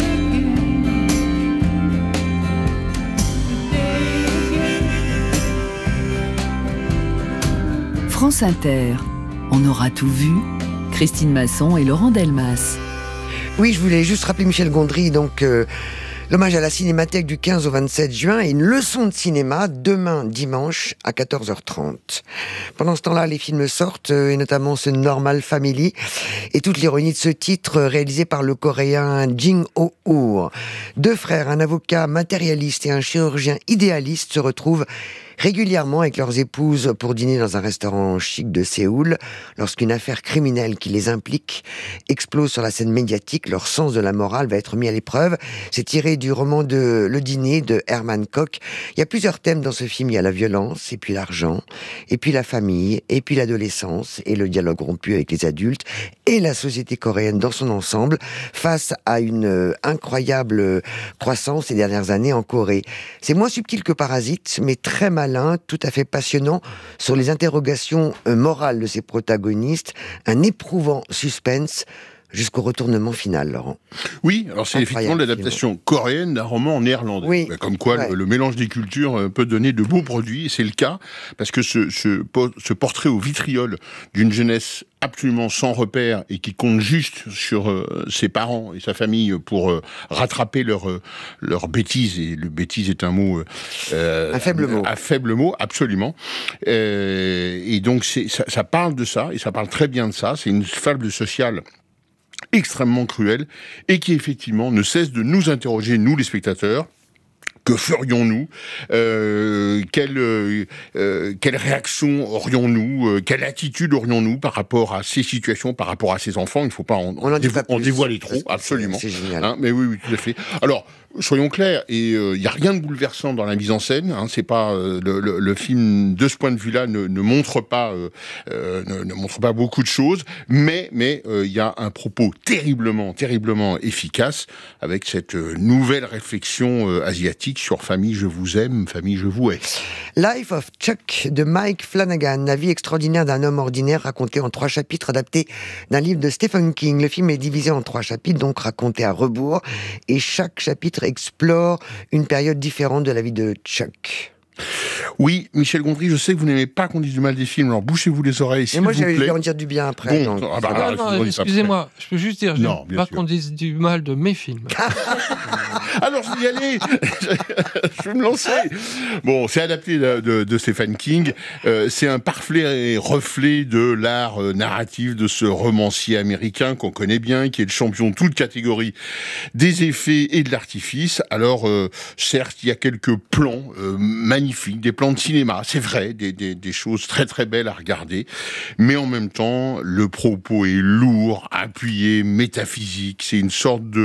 R: again.
A: France Inter, on aura tout vu. Christine Masson et Laurent Delmas.
H: Oui, je voulais juste rappeler Michel Gondry, donc l'hommage à la Cinémathèque du 15 au 27 juin et une leçon de cinéma demain dimanche à 14h30. Pendant ce temps-là, les films sortent, et notamment ce Normal Family et toute l'ironie de ce titre réalisé par le coréen Jin Ho-hoor. Deux frères, un avocat matérialiste et un chirurgien idéaliste se retrouvent régulièrement avec leurs épouses pour dîner dans un restaurant chic de Séoul. Lorsqu'une affaire criminelle qui les implique explose sur la scène médiatique, leur sens de la morale va être mis à l'épreuve. C'est tiré du roman de Le Dîner de Herman Koch. Il y a plusieurs thèmes dans ce film. Il y a la violence, et puis l'argent, et puis la famille, et puis l'adolescence, et le dialogue rompu avec les adultes, et la société coréenne dans son ensemble, face à une incroyable croissance ces dernières années en Corée. C'est moins subtil que Parasite, mais très malin, tout à fait passionnant sur les interrogations morales de ses protagonistes, un éprouvant suspense jusqu'au retournement final, Laurent.
E: Oui, alors c'est effectivement l'adaptation coréenne d'un roman néerlandais. Oui. Comme quoi, le mélange des cultures peut donner de beaux produits, et c'est le cas, parce que ce portrait au vitriol d'une jeunesse absolument sans repère et qui compte juste sur ses parents et sa famille pour rattraper leur bêtise, et le bêtise est un mot...
H: un faible mot.
E: Un faible mot, absolument. Et donc ça parle de ça, et ça parle très bien de ça, c'est une fable sociale extrêmement cruelle, et qui effectivement ne cesse de nous interroger, nous les spectateurs. Que ferions-nous quelle réaction aurions-nous quelle attitude aurions-nous par rapport à ces situations, par rapport à ces enfants? Il ne faut pas en dévoiler trop, absolument.
H: C'est génial.
E: Hein, mais oui, tout à fait. Alors, soyons clairs, et il n'y a rien de bouleversant dans la mise en scène. Hein, c'est pas le film de ce point de vue-là ne montre pas beaucoup de choses, mais il y a un propos terriblement efficace avec cette nouvelle réflexion asiatique sur famille je vous aime, famille je vous hais.
H: Life of Chuck de Mike Flanagan, la vie extraordinaire d'un homme ordinaire raconté en 3 chapitres adaptés d'un livre de Stephen King. Le film est divisé en 3 chapitres, donc raconté à rebours, et chaque chapitre explore une période différente de la vie de Chuck.
E: Oui, Michel Gondry, je sais que vous n'aimez pas qu'on dise du mal des films, alors bouchez-vous les oreilles, s'il vous plaît.
H: Moi, je vais en dire du bien après.
E: Bon,
N: non, excusez-moi, je peux juste dire, j'aime pas qu'on dise du mal de mes films.
E: Alors, je vais y aller. Je vais me lancer. Bon, c'est adapté de Stephen King. C'est un parfait reflet de l'art narratif de ce romancier américain qu'on connaît bien, qui est le champion de toute catégorie des effets et de l'artifice. Alors, certes, il y a quelques plans magnifiques, des plans de cinéma, c'est vrai, des choses très très belles à regarder, mais en même temps, le propos est lourd, appuyé, métaphysique. C'est une sorte de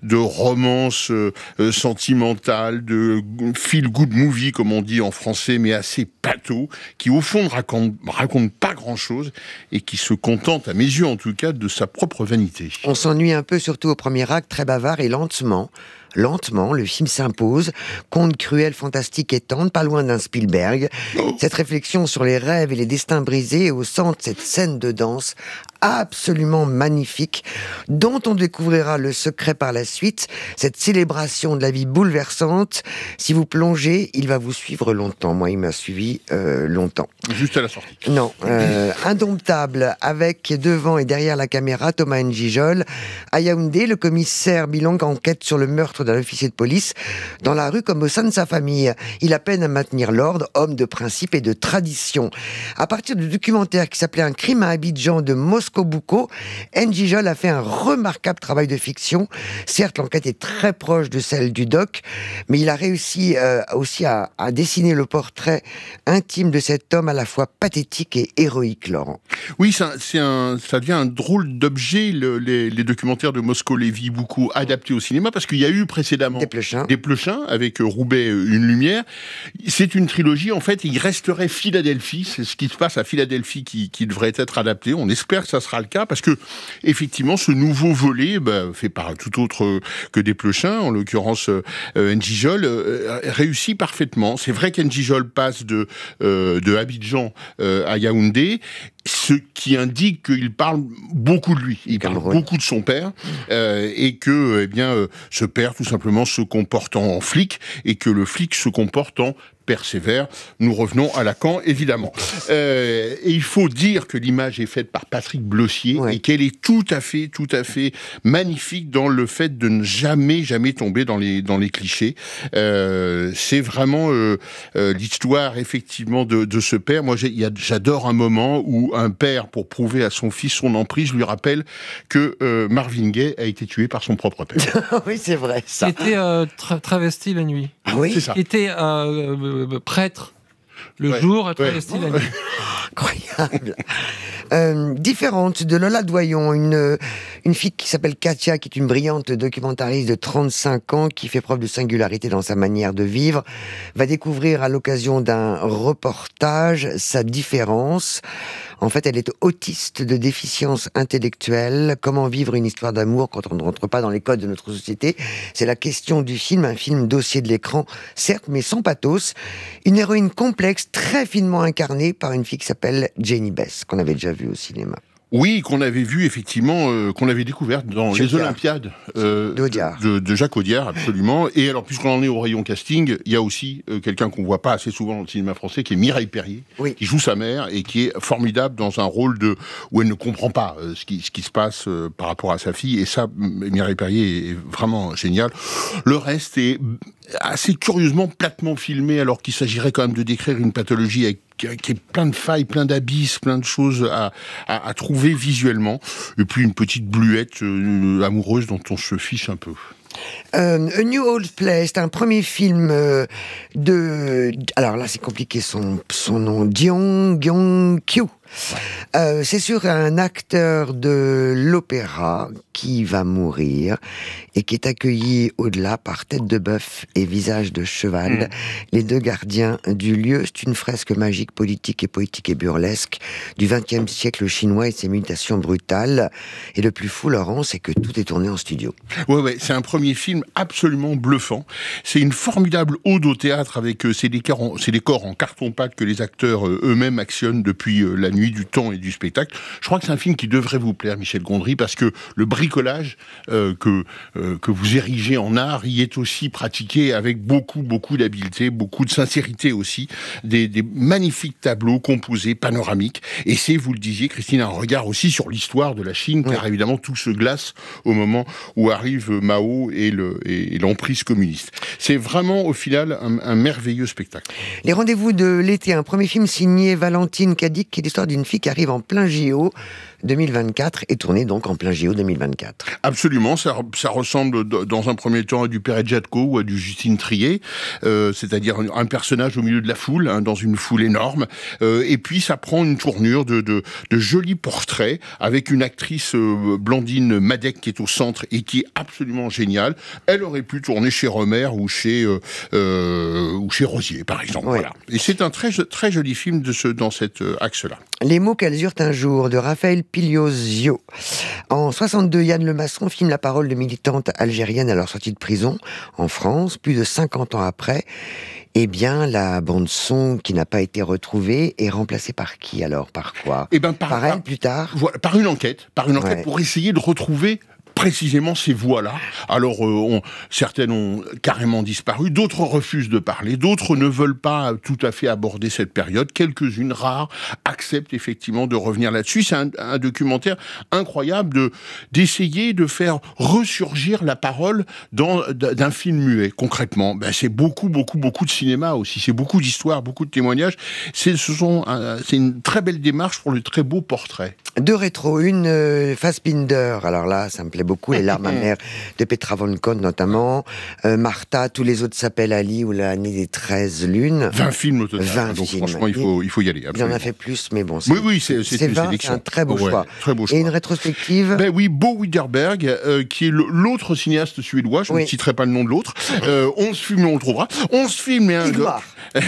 E: romance sentimentale, de feel-good movie, comme on dit en français, mais assez pâteau, qui au fond ne raconte pas grand-chose et qui se contente, à mes yeux en tout cas, de sa propre vanité.
H: On s'ennuie un peu, surtout au premier acte, très bavard, et lentement, le film s'impose, conte cruel, fantastique et tendre, pas loin d'un Spielberg. Cette réflexion sur les rêves et les destins brisés est au centre de cette scène de danse absolument magnifique, dont on découvrira le secret par la suite, cette célébration de la vie bouleversante. Si vous plongez, il va vous suivre longtemps. Moi, il m'a suivi longtemps.
E: Juste à la sortie.
H: Non. Indomptable, avec devant et derrière la caméra Thomas Njijol. À Yaoundé, le commissaire Bilang enquête sur le meurtre d'un officier de police dans la rue comme au sein de sa famille. Il a peine à maintenir l'ordre, homme de principe et de tradition. À partir du documentaire qui s'appelait Un crime à Abidjan de Moscou Bucco, Njijol a fait un remarquable travail de fiction. Certes, l'enquête est très proche de celle du doc, mais il a réussi aussi à dessiner le portrait intime de cet homme à la fois pathétique et héroïque, Laurent.
E: Oui, ça devient un drôle d'objet, les documentaires de Moscou Lévy, beaucoup adaptés au cinéma, parce qu'il y a eu précédemment Desplechin avec Roubaix, Une lumière. C'est une trilogie, en fait, il resterait Philadelphie, c'est ce qui se passe à Philadelphie qui devrait être adapté. On espère que ça sera le cas, parce que, effectivement, ce nouveau volet, fait par tout autre que Desplechin, en l'occurrence N'Djidjol, réussit parfaitement. C'est vrai qu'N'Djidjol passe de Abidjan à Yaoundé, ce qui indique qu'il parle beaucoup de lui, il parle beaucoup de son père, et que ce père tout simplement se comporte en flic, et que le flic se comporte en persévère. Nous revenons à Lacan, évidemment. Et il faut dire que l'image est faite par Patrick Blossier, et qu'elle est tout à fait magnifique dans le fait de ne jamais tomber dans les clichés. C'est vraiment l'histoire, effectivement, de ce père. Moi, j'adore un moment où un père, pour prouver à son fils son emprise, lui rappelle que Marvin Gaye a été tué par son propre père.
H: Oui, c'est vrai, ça.
N: Qui était travesti la nuit.
H: Ah oui,
E: c'est ça.
N: Qui était prêtre le jour, travesti la nuit.
H: Incroyable. Différente de Lola Doyon, une fille qui s'appelle Katia, qui est une brillante documentariste de 35 ans, qui fait preuve de singularité dans sa manière de vivre, va découvrir à l'occasion d'un reportage sa différence. En fait, elle est autiste de déficience intellectuelle. Comment vivre une histoire d'amour quand on ne rentre pas dans les codes de notre société? C'est la question du film, un film dossier de l'écran, certes, mais sans pathos. Une héroïne complexe, très finement incarnée par une fille qui s'appelle Jenny Bess, qu'on avait déjà vue au cinéma.
E: Oui, qu'on avait vu effectivement, qu'on avait découverte dans les Olympiades de Jacques Audiard, absolument. Et alors, puisqu'on en est au rayon casting, il y a aussi quelqu'un qu'on voit pas assez souvent dans le cinéma français, qui est Mireille Perrier, qui joue sa mère et qui est formidable dans un rôle où elle ne comprend pas ce qui se passe par rapport à sa fille. Et ça, Mireille Perrier est vraiment génial. Le reste est assez curieusement platement filmé, alors qu'il s'agirait quand même de décrire une pathologie qui est plein de failles, plein d'abysses, plein de choses à trouver visuellement. Et puis une petite bluette amoureuse dont on se fiche un peu.
H: A New Old Place, c'est un premier film alors là c'est compliqué son nom, Jeong Gyong-kyu. C'est sur un acteur de l'opéra qui va mourir et qui est accueilli au-delà par Tête de Bœuf et Visage de Cheval, les deux gardiens du lieu. C'est une fresque magique, politique et poétique et burlesque du XXe siècle chinois et ses mutations brutales. Et le plus fou, Laurent, c'est que tout est tourné en studio.
E: Ouais, c'est un premier film absolument bluffant. C'est une formidable ode au théâtre avec ces décors en carton-pâte que les acteurs eux-mêmes actionnent depuis la nuit du temps et du spectacle. Je crois que c'est un film qui devrait vous plaire, Michel Gondry, parce que le bricolage que vous érigez en art y est aussi pratiqué avec beaucoup d'habileté, beaucoup de sincérité aussi, des magnifiques tableaux composés, panoramiques, et c'est, vous le disiez, Christine, un regard aussi sur l'histoire de la Chine, car évidemment tout se glace au moment où arrive Mao et l'emprise communiste. C'est vraiment, au final, un merveilleux spectacle.
H: Les rendez-vous de l'été, un premier film signé Valentine Cadic, qui est l'histoire d'une fille qui arrive en plein JO 2024 et tourné donc en plein JO 2024.
E: Absolument, ça ressemble dans un premier temps à du Perret Jadko ou à du Justine Triet, c'est-à-dire un personnage au milieu de la foule, dans une foule énorme, et puis ça prend une tournure de jolis portraits avec une actrice Blandine Madec qui est au centre et qui est absolument géniale. Elle aurait pu tourner chez Romer ou chez Rosier, par exemple. Voilà. Et c'est un très, très joli film dans cet axe-là.
H: Les mots qu'elles eurent un jour, de Raphaël Piliozio. En 62, Yann Lemasson filme la parole de militantes algériennes à leur sortie de prison en France. Plus de 50 ans après, eh bien, la bande-son qui n'a pas été retrouvée est remplacée par qui alors? Par quoi? Par elle, plus tard?
E: Voilà, par une enquête pour essayer de retrouver précisément ces voix-là. Alors, certaines ont carrément disparu, d'autres refusent de parler, d'autres ne veulent pas tout à fait aborder cette période. Quelques-unes, rares, acceptent effectivement de revenir là-dessus. C'est un documentaire incroyable d'essayer de faire ressurgir la parole d'un film muet, concrètement. C'est beaucoup de cinéma aussi, c'est beaucoup d'histoires, beaucoup de témoignages. C'est une très belle démarche pour le très beau portrait.
H: Deux rétros, une Fassbinder, alors là, ça me plaît beaucoup, Les larmes amères de Petra von Kohn notamment, Martha, tous les autres s'appellent Ali ou l'année des 13 lunes.
E: 20 films au total,
H: 20
E: donc
H: films.
E: franchement, il faut y aller.
H: Il en a fait plus, mais bon,
E: oui, c'est une
H: 20, c'est
E: sélection.
H: un très beau
E: Ouais,
H: choix.
E: très beau choix.
H: Et une rétrospective.
E: Ben oui, Bo Widerberg, qui est l'autre cinéaste suédois, je ne citerai pas le nom de l'autre. 11 films, on le trouvera. 11 films et un doc.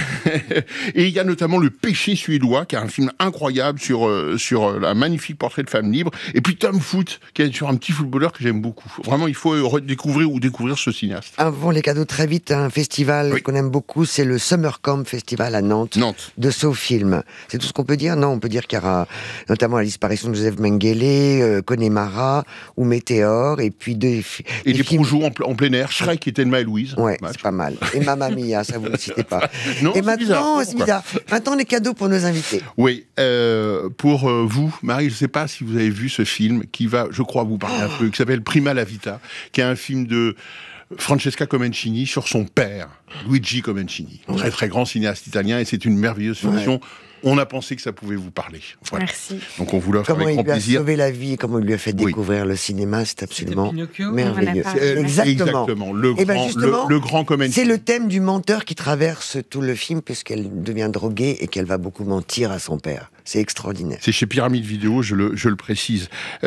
E: Et il y a notamment Le Péché suédois, qui est un film incroyable sur un magnifique portrait de femme libre. Et puis Tom Foot, qui est sur un petit footballeur que j'aime beaucoup. Vraiment, il faut découvrir ce cinéaste.
H: Avant les cadeaux, très vite, un festival qu'on aime beaucoup, c'est le Summer Camp Festival à Nantes. De SoFilm. C'est tout ce qu'on peut dire? Non, on peut dire qu'il y aura notamment la disparition de Joseph Mengele, Connemara ou Météor, et puis des
E: projets en plein air, Shrek et Thelma et Louise.
H: Ouais, c'est pas mal. Et Mamma Mia, ça vous ne le citez pas.
E: Non,
H: et maintenant, c'est bizarre. Maintenant, les cadeaux pour nos invités.
E: Oui, pour vous, Marie, je ne sais pas si vous avez vu ce film qui va, je crois, vous parler un peu, qui s'appelle Prima la Vita, qui est un film de Francesca Comencini sur son père, Luigi Comencini, très très grand cinéaste italien, et c'est une merveilleuse fiction. Ouais. On a pensé que ça pouvait vous parler. Voilà.
I: Merci.
E: Donc on vous l'offre avec grand plaisir.
H: Comment il lui a sauvé la vie, comment il lui a fait découvrir le cinéma, c'est absolument merveilleux.
E: Exactement. Le grand Comencini.
H: C'est le thème du menteur qui traverse tout le film, puisqu'elle devient droguée et qu'elle va beaucoup mentir à son père. C'est extraordinaire.
E: C'est chez Pyramide Vidéo, je le précise.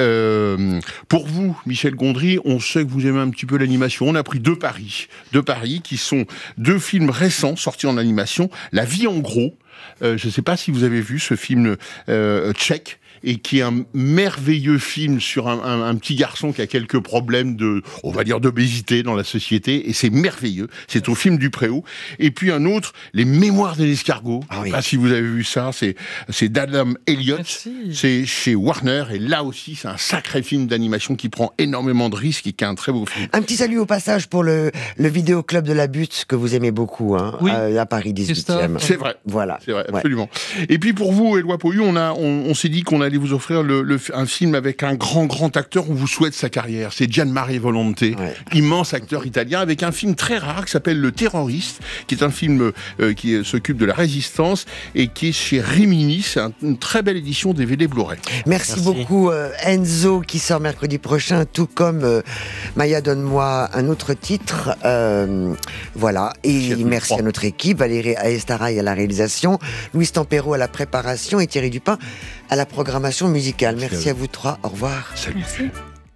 E: Pour vous, Michel Gondry, on sait que vous aimez un petit peu l'animation. On a pris deux paris qui sont deux films récents sortis en animation. La vie en gros. Je ne sais pas si vous avez vu ce film tchèque, et qui est un merveilleux film sur un petit garçon qui a quelques problèmes on va dire d'obésité dans la société, et c'est merveilleux. C'est au film du Préau. Et puis un autre, Les Mémoires de l'escargot. Je ne sais pas si vous avez vu ça, c'est d'Adam Elliott. C'est chez Warner, et là aussi, c'est un sacré film d'animation qui prend énormément de risques et qui est un très beau film.
H: Un petit salut au passage pour le vidéoclub de la Butte, que vous aimez beaucoup, hein, à Paris 18e.
E: C'est vrai.
H: Voilà.
E: C'est vrai, absolument. Et puis pour vous, Éloi Pohus, on s'est dit qu'on allait vous offrir un film avec un grand acteur. On vous souhaite sa carrière. C'est Gianmario Volonté, immense acteur italien, avec un film très rare qui s'appelle Le Terroriste, qui est un film qui s'occupe de la résistance et qui est chez Rimini. C'est une très belle édition DVD Blu-ray.
H: Merci beaucoup Enzo, qui sort mercredi prochain, tout comme Maya, donne-moi un autre titre. Voilà. Et merci à notre équipe, Valérie Aestaraï à la réalisation, Louis Tampero à la préparation et Thierry Dupin à la programmation musicale. Merci à vous trois. Au revoir.
E: Salut.
I: Merci.